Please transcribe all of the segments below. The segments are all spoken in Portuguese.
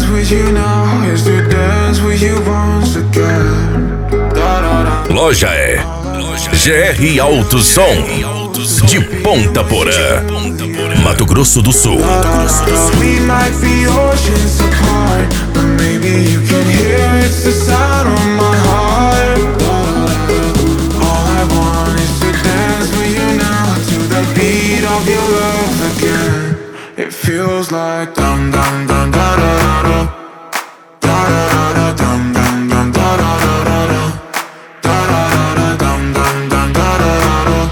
with you now is to dance with you once again. Loja é GR Alto Som, de Ponta Porã, Mato Grosso do Sul. We might be oceans apart, but maybe you can hear it's the sound of my heart. All I want is to dance with you now, to the beat of your love again. It feels like dum dum dum da da da da da da dum dum dum da da da da da da dum dum dum da da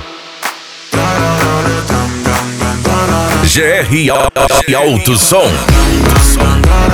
da da dum dum dum da da. GR Alto Som.